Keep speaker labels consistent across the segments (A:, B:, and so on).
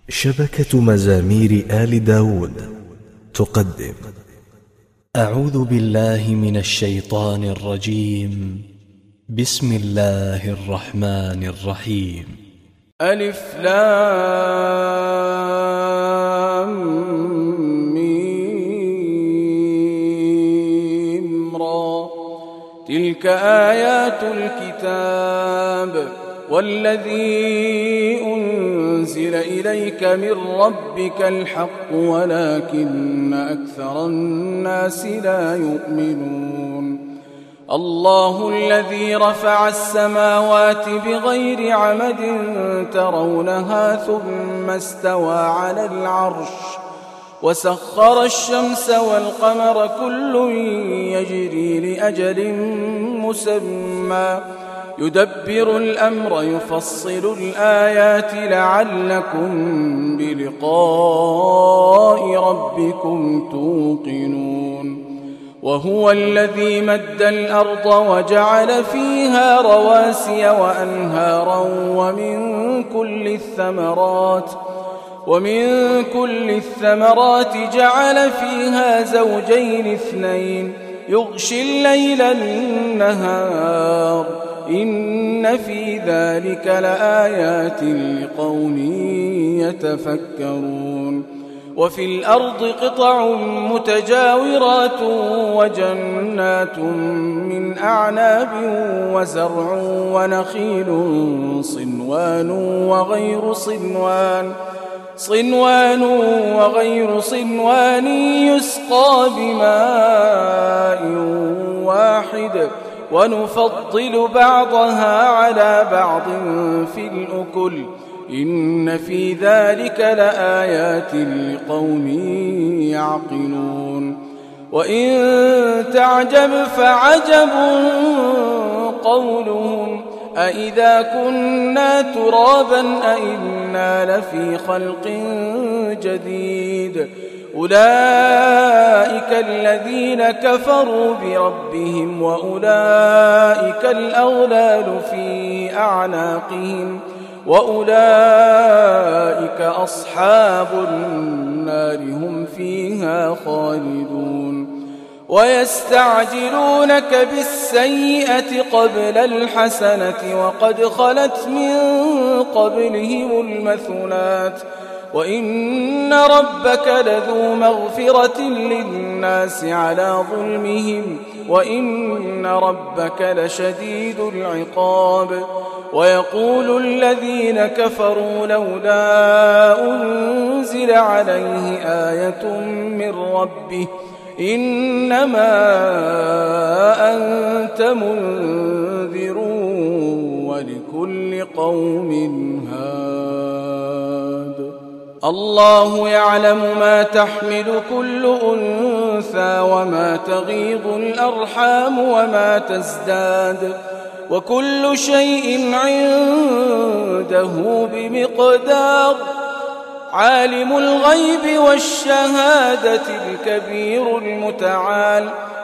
A: شبكة مزامير آل داود تقدم.
B: أعوذ بالله من الشيطان الرجيم. بسم الله الرحمن الرحيم.
C: ألف لام ميم را، تلك آيات الكتاب والذي أنزل إليك من ربك الحق ولكن أكثر الناس لا يؤمنون. الله الذي رفع السماوات بغير عمد ترونها ثم استوى على العرش وسخر الشمس والقمر كل يجري لأجل مسمى يدبر الأمر يفصل الآيات لعلكم بلقاء ربكم توقنون. وهو الذي مد الأرض وجعل فيها رواسي وأنهارا ومن كل الثمرات جعل فيها زوجين اثنين يغشي الليل النهار إن في ذلك لآيات لقوم يتفكرون. وفي الأرض قطع متجاورات وجنات من أعناب وزرع ونخيل صنوان وغير صنوان يسقى بماء واحد ونفضل بعضها على بعض في الأكل إن في ذلك لآيات لقوم يعقلون. وإن تعجب فعجب قولهم أإذا كنا ترابا أإنا لفي خلق جديد أولئك الذين كفروا بربهم وأولئك الأغلال في أعناقهم وأولئك أصحاب النار هم فيها خالدون. ويستعجلونك بالسيئة قبل الحسنة وقد خلت من قبلهم المثلات وإن ربك لذو مغفرة للناس على ظلمهم وإن ربك لشديد العقاب. ويقول الذين كفروا لولا أنزل عليه آية من ربه إنما أنت منذر ولكل قوم هاد. الله يعلم ما تحمل كل أنثى وما تغيض الأرحام وما تزداد وكل شيء عنده بمقدار. عالم الغيب والشهادة الكبير المتعال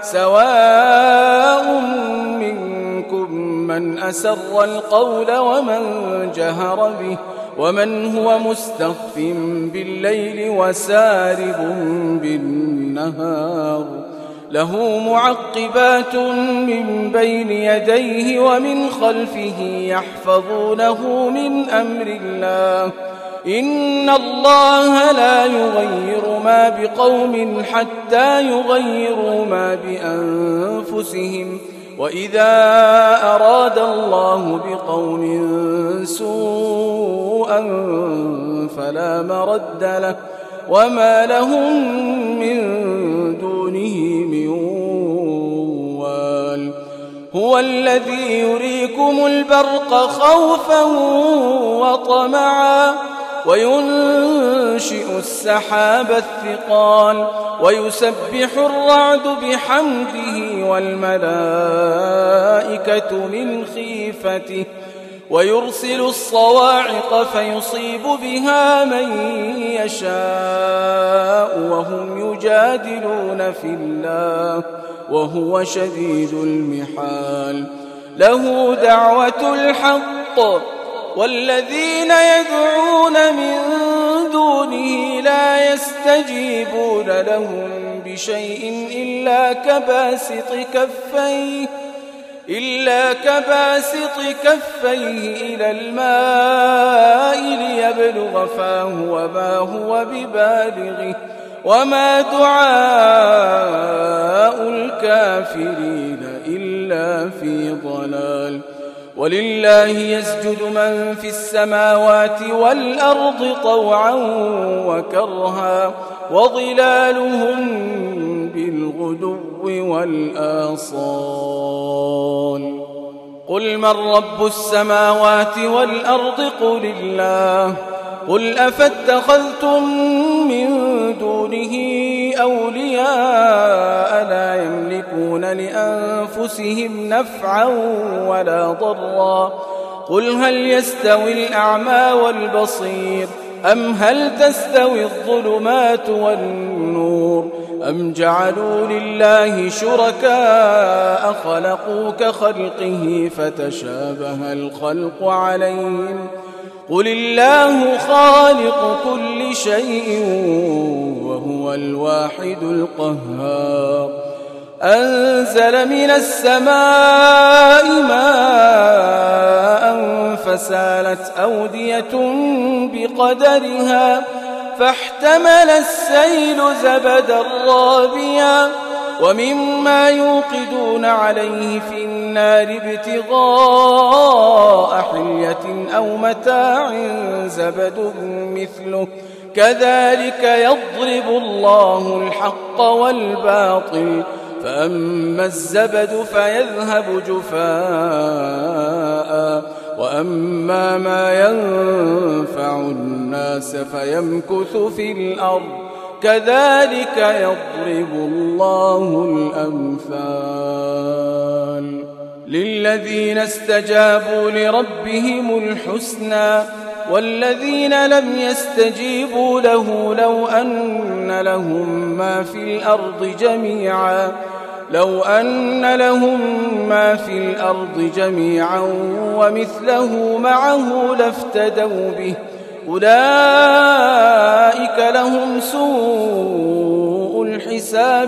C: سواء منكم من أسر القول ومن جهر به ومن هو مستخف بالليل وسارب بالنهار له معقبات من بين يديه ومن خلفه يحفظونه من أمر الله إن الله لا يغير ما بقوم حتى يغيروا ما بأنفسهم وإذا أراد الله بقوم سوءا فلا مرد له وما لهم من دونه من وال. هو الذي يريكم البرق خوفا وطمعا وينشئ السحاب الثقال ويسبح الرعد بحمده والملائكة من خيفته ويرسل الصواعق فيصيب بها من يشاء وهم يجادلون في الله وهو شديد المحال. له دعوة الحق والذين يدعون من يستجيبون لهم بشيء إلا كباسط كفيه إلى الماء ليبلغ فاه وما هو ببالغه وما دعاء الكافرين إلا في ضلال. ولله يسجد من في السماوات والأرض طوعا وكرها وظلالهم بالغدو والآصال. قل من رب السماوات والأرض قل الله. قل أفاتخذتم من دونه أولياء لا يملكون لأنفسهم نفعا ولا ضرا. قل هل يستوي الأعمى والبصير أم هل تستوي الظلمات والنور أم جعلوا لله شركاء خلقوا كخلقه فتشابه الخلق عليهم قل الله خالق كل شيء وهو الواحد القهار. أنزل من السماء ماء فسالت أودية بقدرها فاحتمل السيل زبدا رابيا ومما يوقدون عليه في النار ابتغاء حلية أو متاع زبد مثله كذلك يضرب الله الحق والباطل فأما الزبد فيذهب جفاء وأما ما ينفع الناس فيمكث في الأرض كذلك يضرب الله الأمثال. للذين استجابوا لربهم الحسنى والذين لم يستجيبوا له لو أن لهم ما في الأرض جميعا ومثله معه لافتدوا به أولئك لهم سوء الحساب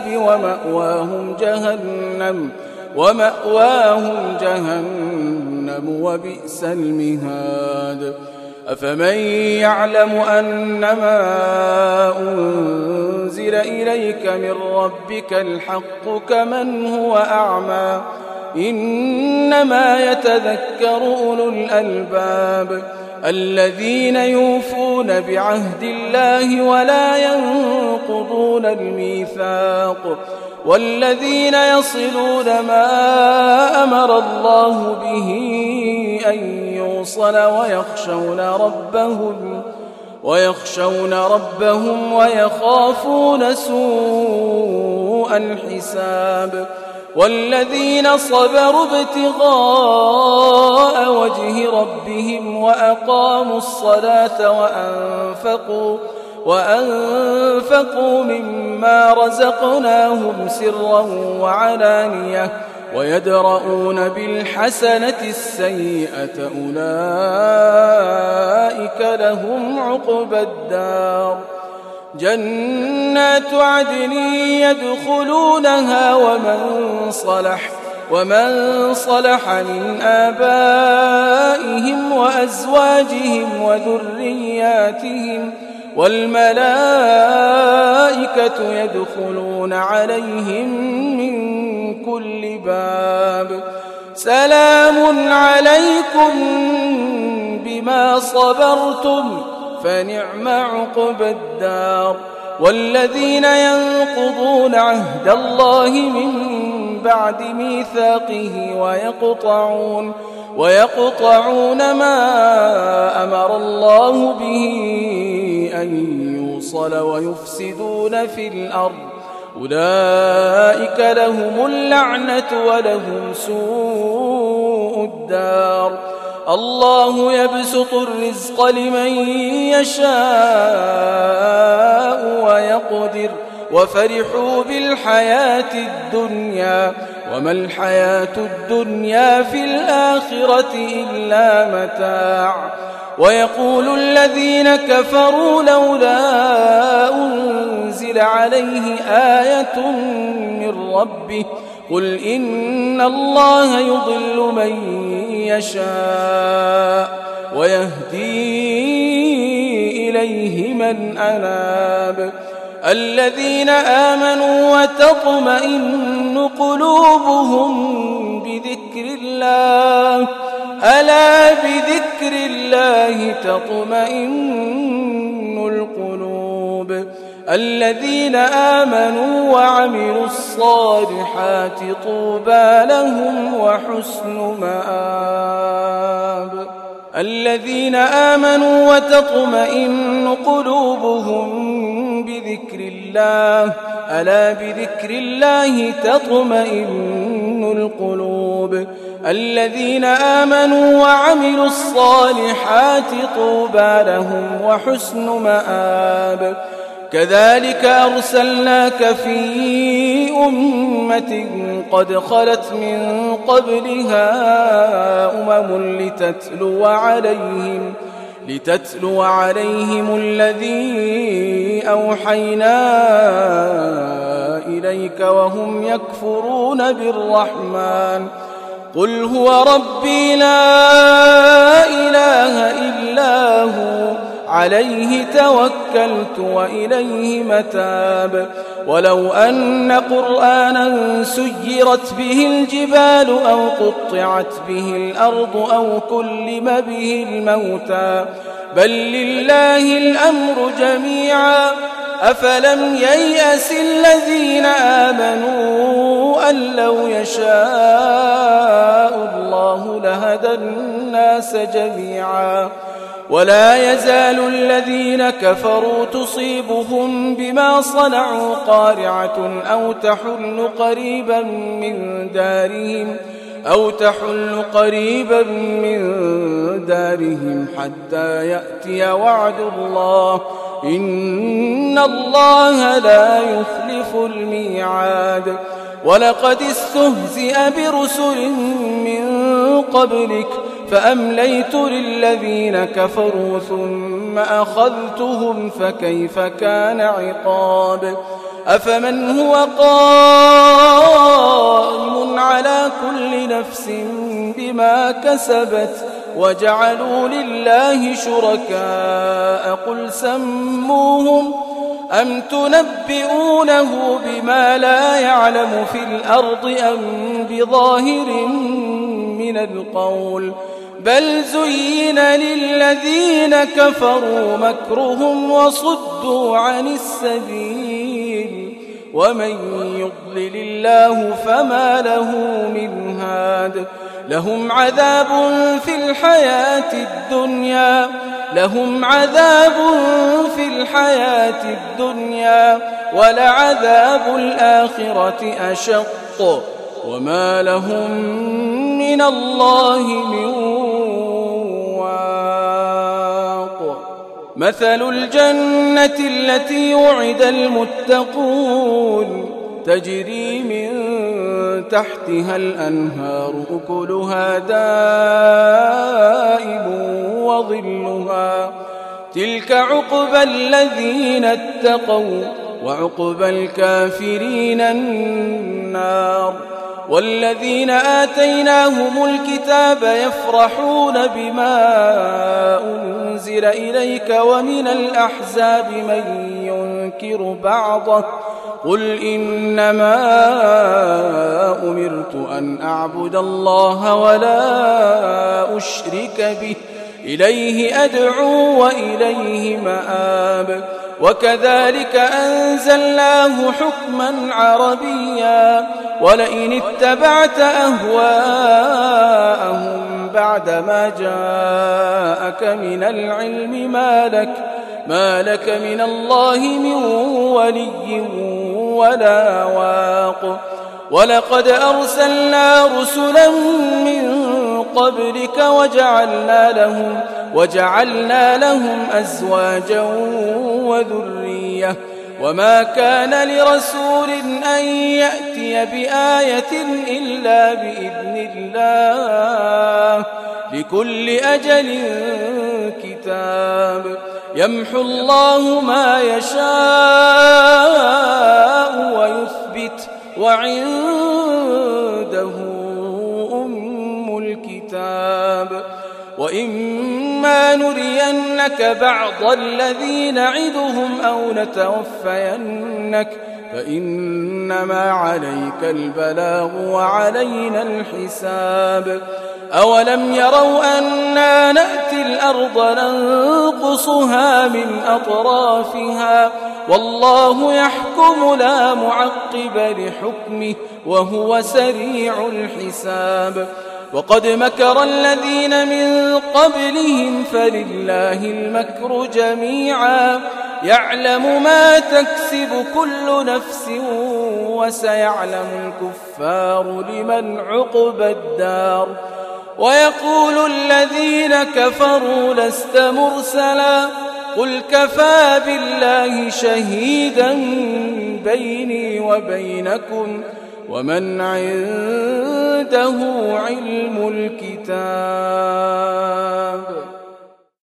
C: ومأواهم جهنم وبئس المهاد. أفمن يعلم أنما أنزل إليك من ربك الحق كمن هو أعمى إنما يتذكر أولو الألباب الذين يوفون بعهد الله ولا ينقضون الميثاق والذين يصلون ما أمر الله به أن يوصل ويخشون ربهم ويخافون سوء الحساب. والذين صبروا ابتغاء وجه ربهم وأقاموا الصلاة وأنفقوا مما رزقناهم سرا وعلانية ويدرؤون بالحسنة السيئة أولئك لهم عقبى الدار. جنات عدن يدخلونها ومن صلح من آبائهم وأزواجهم وذرياتهم والملائكة يدخلون عليهم من كل باب سلام عليكم بما صبرتم فنعم عقبى الدار. والذين ينقضون عهد الله من بعد ميثاقه ويقطعون ما أمر الله به أن يوصل ويفسدون في الأرض أولئك لهم اللعنة ولهم سوء الدار. الله يبسط الرزق لمن يشاء ويقدر وفرحوا بالحياة الدنيا وما الحياة الدنيا في الآخرة إلا متاع. ويقول الذين كفروا لولا أنزل عليه آية من ربه قل إن الله يضل من يشاء ويهدي إليه من أناب الذين آمنوا وتطمئن قلوبهم بذكر الله ألا بذكر الله تطمئن القلوب الذين آمنوا وعملوا الصالحات طوبى لهم وحسن مآب الذين آمنوا وتطمئن قلوبهم بذكر الله ألا بذكر الله تطمئن القلوب الذين آمنوا وعملوا الصالحات طوبى لهم وحسن مآب كذلك أرسلناك في أمة قد خلت من قبلها لتتلو عليهم الذي أوحينا إليك وهم يكفرون بالرحمن قل هو ربي لا إله إلا هو عليه توكلت وإليه متاب ولو أن قرآنا سيرت به الجبال أو قطعت به الأرض أو كلم به الموتى بل لله الأمر جميعا أفلم ييأس الذين آمنوا أن لو يشاء الله لهدى الناس جميعا ولا يزال الذين كفروا تصيبهم بما صنعوا قارعة أو تحل قريبا من دارهم حتى يأتي وعد الله إن الله لا يخلف الميعاد ولقد استهزئ برسل من قبلك فأمليت للذين كفروا ثم أخذتهم فكيف كان عقاب أفمن هو قائم على كل نفس بما كسبت وجعلوا لله شركاء قل سموهم أم تنبئونه بما لا يعلم في الأرض أم بظاهر من القول بل زين للذين كفروا مكرهم وصدوا عن السبيل ومن يضلل الله فما له من هاد لهم عذاب في الحياة الدنيا ولعذاب الآخرة أشق وما لهم من الله من واق مثل الجنة التي وعد المتقون تجري من تحتها الأنهار أكلها دائم وظلها تلك عقبى الذين اتقوا وعقبى الكافرين النار والذين آتيناهم الكتاب يفرحون بما أنزل إليك ومن الأحزاب من ينكر بعضه قل إنما أمرت أن أعبد الله ولا أشرك به إليه أدعو وإليه مآب وكذلك أنزلناه حكما عربيا ولئن اتبعت أهواءهم بعدما جاءك من العلم ما لك من الله من ولي ولا واق ولقد أرسلنا رسلا من قبلك وجعلنا لهم أزواجا وذرية وما كان لرسول أن يأتي بآية إلا بإذن الله لكل أجل كتاب يمحو الله ما يشاء ويثبت وعنده أم الكتاب وإما نرينك بعض الذي نعدهم أو نتوفينك فإنما عليك البلاغ وعلينا الحساب أولم يروا أنا نأتي الأرض ننقصها من أطرافها والله يحكم لا معقب لحكمه وهو سريع الحساب وقد مكر الذين من قبلهم فلله المكر جميعا يعلم ما تكسب كل نفس وسيعلم الكفار لمن عقبى الدار ويقول الذين كفروا لست مرسلا قل كفى بالله شهيدا بيني وبينكم ومن عنده علم الكتاب